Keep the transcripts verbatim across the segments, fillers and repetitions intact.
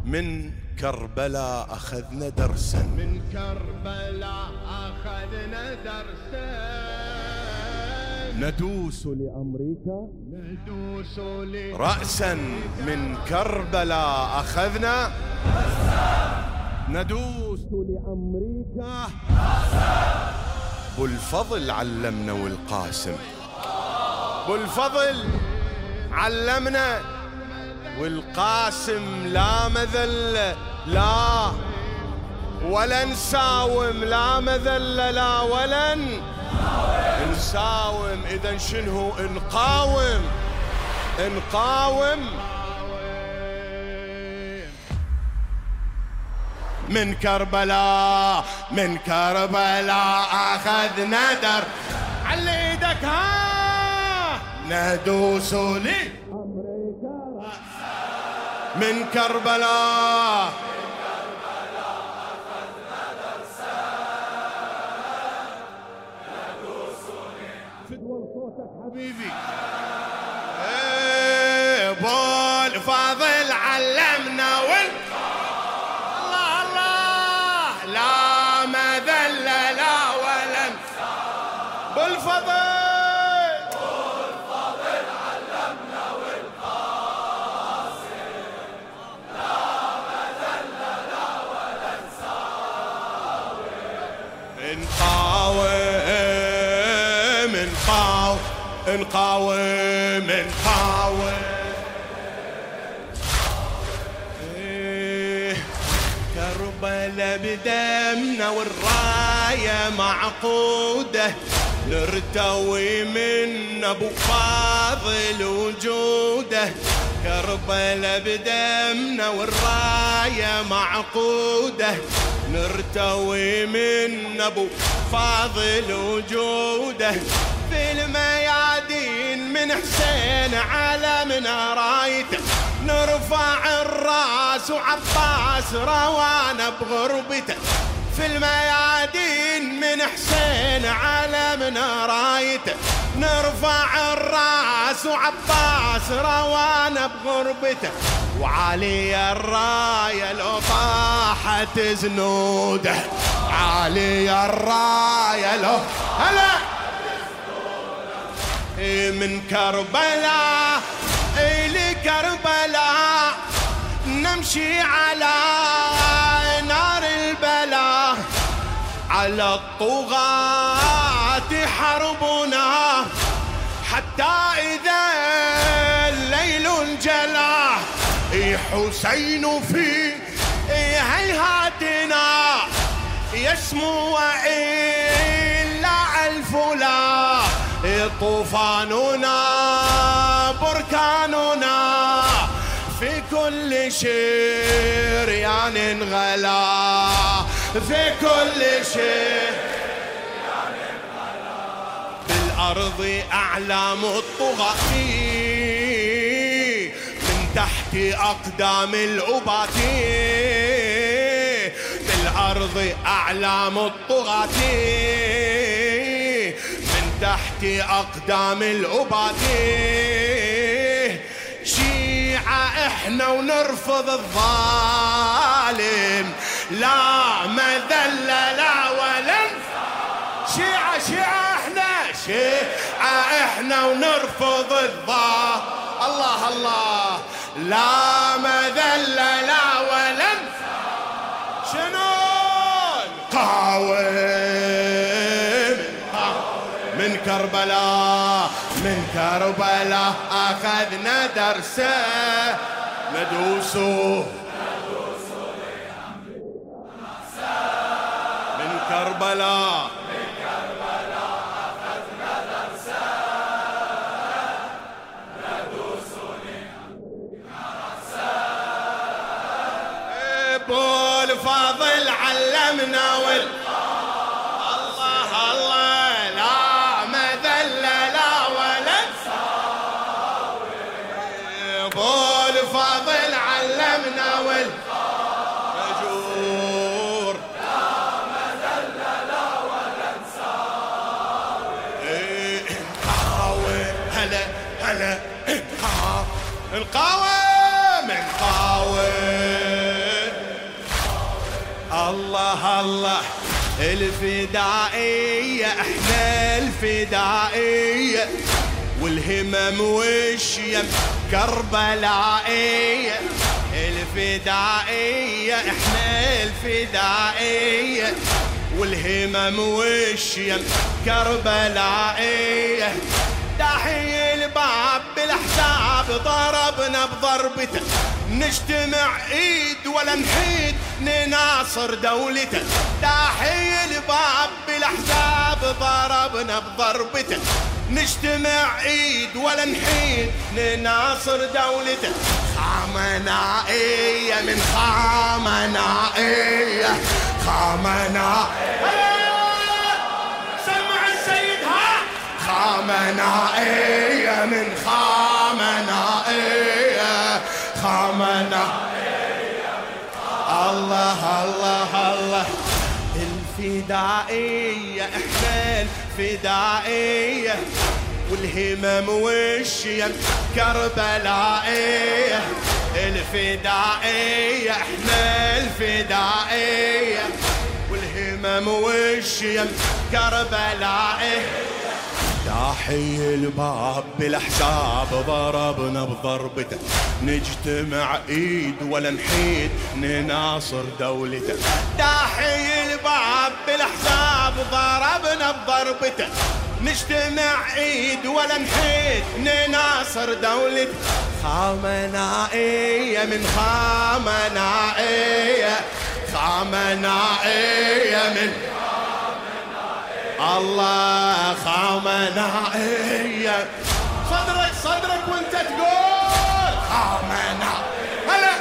من كربلاء أخذنا درسا، من كربلاء أخذنا درسا، ندوس لأمريكا ندوس لأمريكا رأسا. من كربلاء أخذنا درسا، ندوس لأمريكا رأسا. أبو الفضل علمنا والقاسم، أبو الفضل علمنا والقاسم لا مذلة لا ولا نساوم، لا مذلة لا ولا نساوم. إذا شنو نقاوم؟ نقاوم. من كربلاء من كربلاء أخذنا در على ايدك ها ندوس لي من كربلاء فدوى صوتك حبيبي. ايه ابو الفضل علمنا وال الله الله لا مذل لا ولن ابو الفضل نقاوم نقاوم نقاوم نقاوم. كربلاء بدمنا والراية معقودة، نرتوي من ابو فاضل وجوده. كربلاء بدمنا والراية معقودة، نرتوي من ابو فاضل وجوده. في الميادين من حسين علمنا رايته، نرفع الراس وعباس روانا بغربته. في الميادين من حسين علمنا رايته، نرفع الراس وعباس روانا بغربته. وعلي الراية لو طاحت زنوده، عالي الراية لو هلا من كربلاء إلى كربلاء نمشي على نار البلاء. على الطغاة حربنا حتى إذا الليل انجلى. حسين في هيهاتنا يسمو وإلا الفلا. طوفاننا بركاننا في كل شريان غلا، في كل شريان غلا. بالأرض أعلام الطغاة من تحت أقدام الأباة. بالأرض أعلام الطغاة تحت أقدام الأباة. شيعة إحنا ونرفض الظالم، لا مذل لا ولن. شيعة شيعة إحنا شيعة إحنا ونرفض الظالم. الله الله لا مذل لا ولن. شنو نقاوم من كربلاء من كربلاء أخذنا درسا. ندوس من كربلاء من كربلاء أخذنا درسا. ندوس أبو الفضل علمنا وال فاضل علمنا والمجور. لا مذل لا ولا نساوي. نقاوم هلا هلا نقاوم نقاوم نقاوم الله الله الفدائية احنا الفدائية والهمم والشيم كربلائية الفدائية احنا الفدائية والهمم والشيم كربلائية داحي الباب بالاحزاب ضربنا بضربته نجتمع ايد ولا نحيد نناصر دولته داحي الباب بالاحزاب ضربنا بضربته نجتمع ايد ولا نحيد نناصر دولته خامنائية من خامنائية خامنائية سمع السيد ها خامنائية من خامنائية خامنائية الله الله الله الفدائية احنا الفدائية والهمم والشيم كربلائية الفدائية احنا الفدائية والهمم والشيم كربلائية داحي الباب بالاحزاب ضربنا بضربته نجتمع ايد ولا نحيد نناصر دولته داحي الباب بالاحزاب ضربنا بضربته نجتمع ايد ولا نحيد نناصر دولته خامنائية من خامنائية خامنائية من الله خامنائية صدرك صدرك وانت تقول خامنائية هلا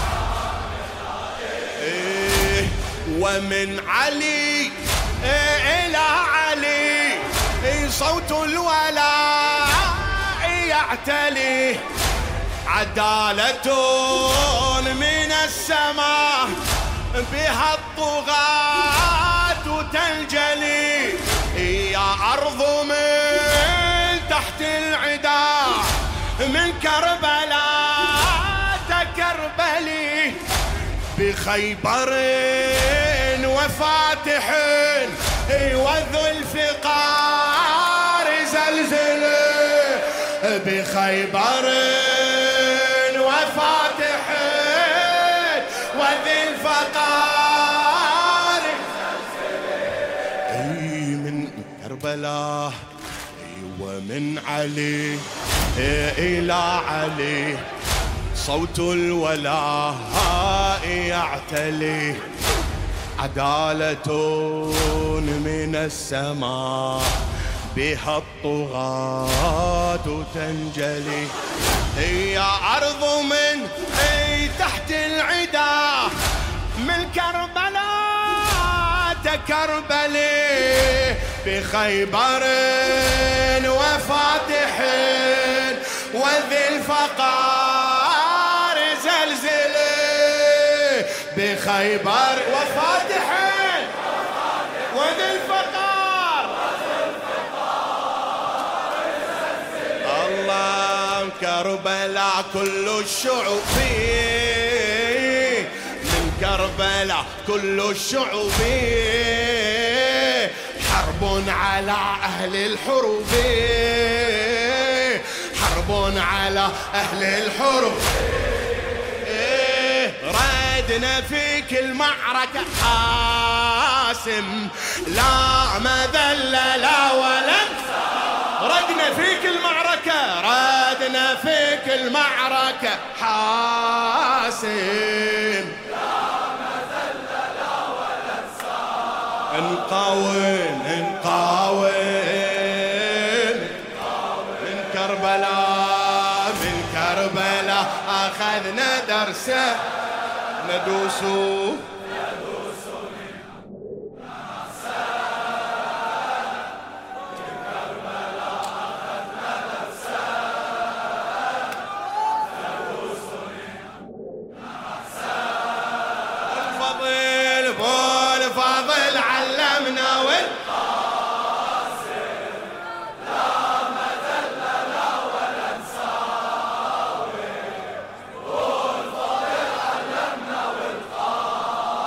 إيه ومن علي إيه إلى علي إيه صوت الولاء يعتلي عدالة من السماء بها الطغاة تنجلي يا أرض من تحت العدا من كربلاء تكربلي بخيبر وفاتح وذو الفقار زلزلي بخيبر وفاتح وذي الفقار اي من كربلاء ومن علي الى علي صوت الولاء يعتلي عدالة من السماء بها الطغاة تنجلي يا أرض من تحت العدا من كربلاء تكربلي بخيبر وفاتح وذي الفقار زلزلي بخيبر وفاتح وذي الفقار الله كربلاء كل الشعوب من كربلاء كل الشعوب حرب على أهل الحروب حرب على أهل الحروب ردنا فيك المعركة حاسم لا مذل لا ولن ردنا فيك المعركة ردنا فيك المعركة حاسم لا مذل لا ولن صار نقاوم نقاوم من كربلاء من كربلاء أخذنا درسه ندوسوا ندوسوا من أحسان من كربلاء أخذنا درسان ندوسوا من أحسان الفضل بول فاضل علمنا والقاسم لا مذل لا ولن صاوي والفضل علمنا والقاسم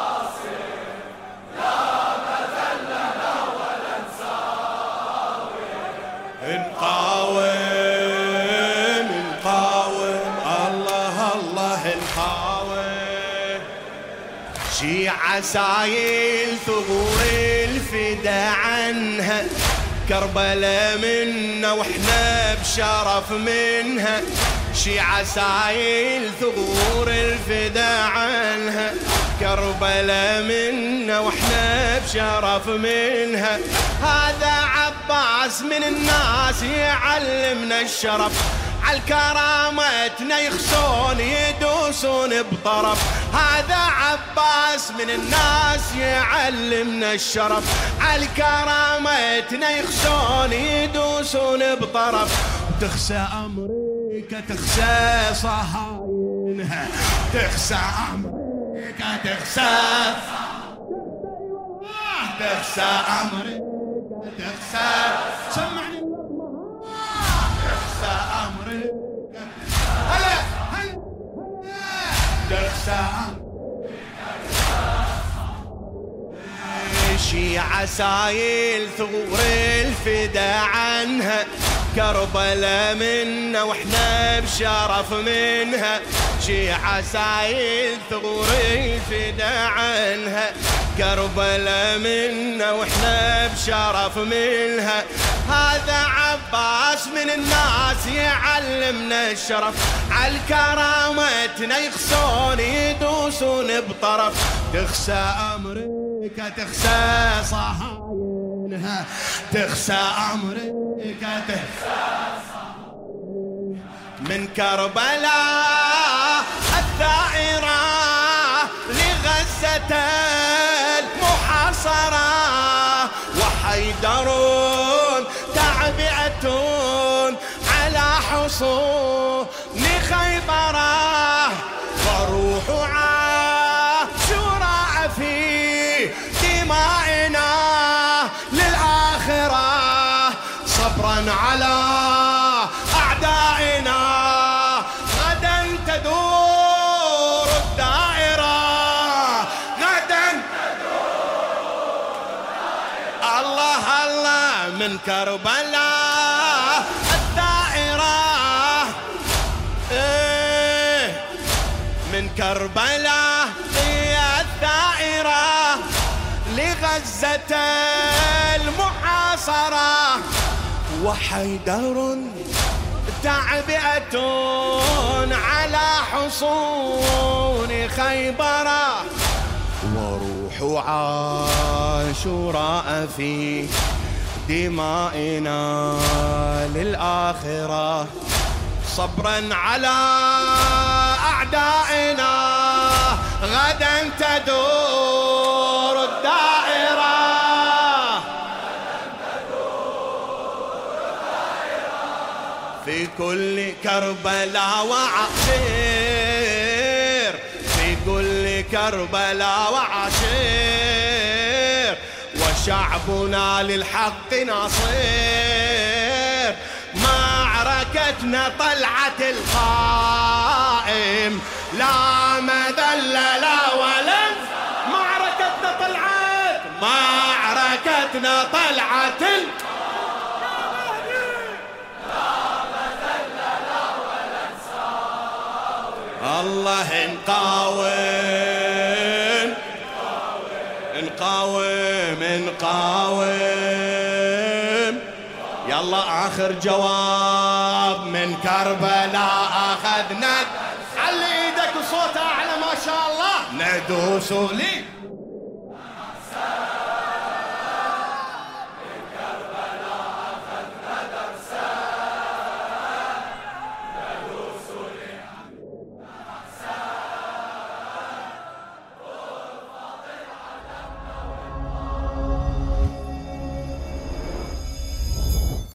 شي عسايل ثغور الفدا عنها، كربلاء منا واحنا بشرف منها. شي عسايل ثغور الفدا عنها، كربلاء منا واحنا بشرف منها. هذا عباس من الناس يعلمنا الشرف، عالكرامتنا يخسون يدوسون بطرف. هذا عباس من الناس يعلمنا الشرف، عالكرامتنا يخسون يدوسون بطرف. تخسى أمريكا تخسى صهاينها، تخسى أمريكا تخسى تخسى أمريكا تخسى. سمعني تخسى أمريكا هلا هلا تخسى شي عسايل ثغور الفدا عنها، كربلاء منا واحنا بشرف منها. شي عسايل ثغور الفدا عنها، كربلاء منا واحنا بشرف منها. هذا عباس من الناس يعلمنا الشرف، عالكرامتنا يخسون يدوسون بطرف. تخسى أمريكا تخسى صهاينها، تخسى أمريكا تخسى من كربلاء الثائرة لغزة المحاصرة، وحيدر تعبئة على حصون خيبرة، وروح عاشوراء في دمائنا للآخرة، صبرا على أعدائنا غدا تدور الدائرة، غدا تدور الدائرة. الله الله من كربلاء الثائرة، إيه من كربلاء هي الثائرة لغزة المحاصرة، وحيدر تعبئة على حصون خيبرة، وروح عاشوراء في دمائنا للآخرة، صبرا على أعدائنا غدا تدور الدائرة. في كل كربلاء وعشير، في كل كربلاء وعشير، وشعبنا للحق نصير. معركتنا طلعت القائم لا مذل لا ولن. معركتنا طلعت معركتنا طلعت ال... الله نقاوم نقاوم نقاوم. يلا آخر جواب من كربلاء أخذنا. علي ايدك وصوت أعلى ما شاء الله. ندوس لي